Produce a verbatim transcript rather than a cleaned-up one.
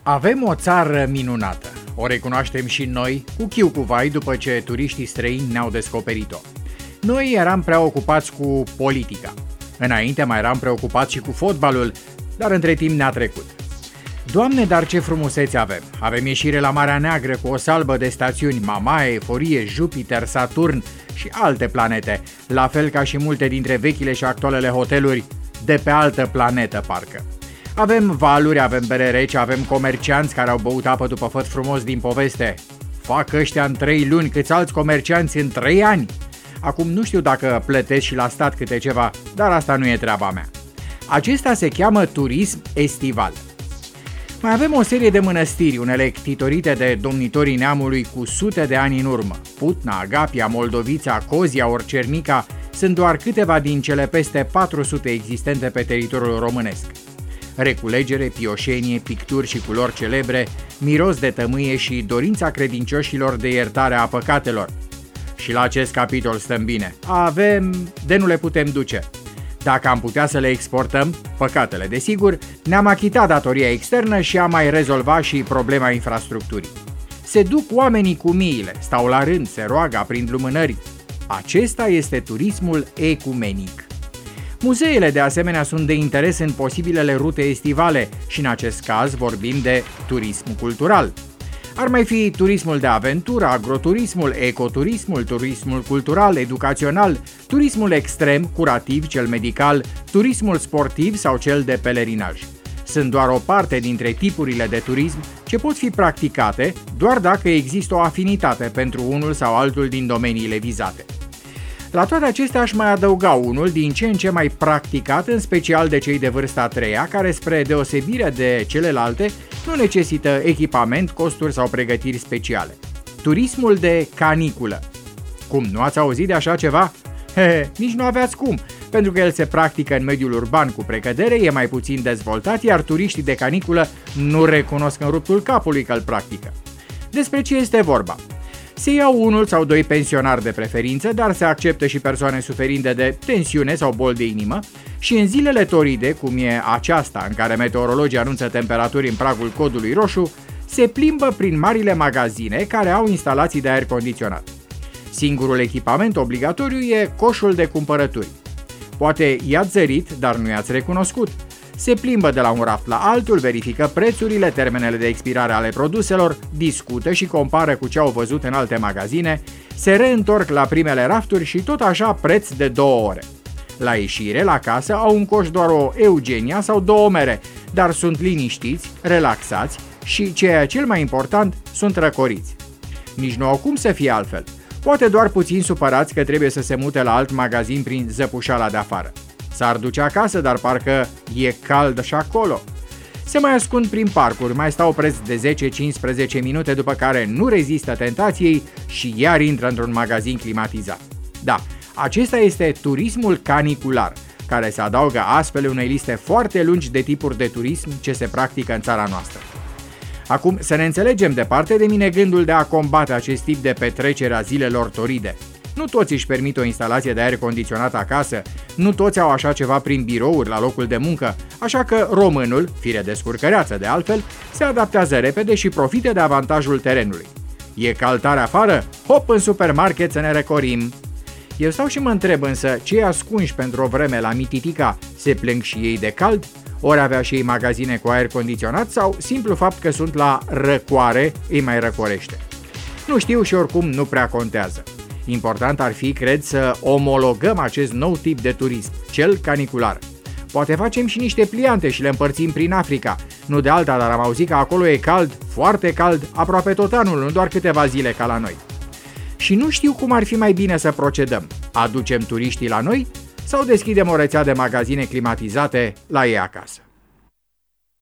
Avem o țară minunată, o recunoaștem și noi cu chiu cu vai după ce turiștii străini ne-au descoperit-o. Noi eram prea ocupați cu politica, înainte mai eram preocupați și cu fotbalul, dar între timp ne-a trecut. Doamne, dar ce frumusețe avem! Avem ieșire la Marea Neagră cu o salbă de stațiuni, Mamaia, Eforie, Jupiter, Saturn și alte planete, la fel ca și multe dintre vechile și actualele hoteluri de pe altă planetă, parcă. Avem valuri, avem bere rece, avem comercianți care au băut apă după făt frumos din poveste. Fac ăștia în trei luni câți alți comercianți în trei ani? Acum nu știu dacă plătesc și la stat câte ceva, dar asta nu e treaba mea. Acesta se cheamă turism estival. Mai avem o serie de mănăstiri, unele ctitorite de domnitorii neamului cu sute de ani în urmă. Putna, Agapia, Moldovița, Cozia, Orcernica sunt doar câteva din cele peste patru sute existente pe teritoriul românesc. Reculegere, pioșenie, picturi și culori celebre, miros de tămâie și dorința credincioșilor de iertare a păcatelor. Și la acest capitol stăm bine. Avem, de nu le putem duce. Dacă am putea să le exportăm, păcatele desigur, ne-am achitat datoria externă și am mai rezolvat și problema infrastructurii. Se duc oamenii cu miile, stau la rând, se roagă, aprind lumânări. Acesta este turismul ecumenic. Muzeele de asemenea sunt de interes în posibilele rute estivale și în acest caz vorbim de turism cultural. Ar mai fi turismul de aventură, agroturismul, ecoturismul, turismul cultural, educațional, turismul extrem, curativ, cel medical, turismul sportiv sau cel de pelerinaj. Sunt doar o parte dintre tipurile de turism ce pot fi practicate doar dacă există o afinitate pentru unul sau altul din domeniile vizate. La toate acestea aș mai adăuga unul din ce în ce mai practicat, în special de cei de vârsta a treia, care spre deosebire de celelalte nu necesită echipament, costuri sau pregătiri speciale. Turismul de caniculă. Cum, nu ați auzit de așa ceva? Hehe, nici nu aveați cum, pentru că el se practică în mediul urban cu precădere, e mai puțin dezvoltat, iar turiștii de caniculă nu recunosc în ruptul capului că îl practică. Despre ce este vorba? Se iau unul sau doi pensionari de preferință, dar se acceptă și persoane suferinde de tensiune sau boli de inimă și în zilele toride, cum e aceasta în care meteorologii anunță temperaturi în pragul codului roșu, se plimbă prin marile magazine care au instalații de aer condiționat. Singurul echipament obligatoriu e coșul de cumpărături. Poate i-ați zărit, dar nu i-ați recunoscut. Se plimbă de la un raft la altul, verifică prețurile, termenele de expirare ale produselor, discută și compară cu ce au văzut în alte magazine, se reîntorc la primele rafturi și tot așa preț de două ore. La ieșire, la casă, au în coș doar o Eugenia sau două mere, dar sunt liniștiți, relaxați și, ceea cel mai important, sunt răcoriți. Nici nu au cum să fie altfel, poate doar puțin supărați că trebuie să se mute la alt magazin prin zăpușala de afară. S-ar duce acasă, dar parcă e cald și acolo. Se mai ascund prin parcuri, mai stau preț de zece-cincisprezece minute, după care nu rezistă tentației și iar intră într-un magazin climatizat. Da, acesta este turismul canicular, care se adaugă astfel unei liste foarte lungi de tipuri de turism ce se practică în țara noastră. Acum, să ne înțelegem, departe de mine gândul de a combate acest tip de petrecere a zilelor toride. Nu toți își permit o instalație de aer condiționat acasă, nu toți au așa ceva prin birouri la locul de muncă, așa că românul, fire de scurcăreață de altfel, se adaptează repede și profită de avantajul terenului. E cald tare afară? Hop în supermarket să ne recorim! Eu stau și mă întreb însă, cei ascunși pentru o vreme la Mititica se plâng și ei de cald? Ori avea și ei magazine cu aer condiționat sau simplu fapt că sunt la răcoare îi mai răcorește? Nu știu și oricum nu prea contează. Important ar fi, cred, să omologăm acest nou tip de turism, cel canicular. Poate facem și niște pliante și le împărțim prin Africa. Nu de alta, dar am auzit că acolo e cald, foarte cald, aproape tot anul, nu doar câteva zile ca la noi. Și nu știu cum ar fi mai bine să procedăm. Aducem turiștii la noi sau deschidem o rețea de magazine climatizate la ei acasă?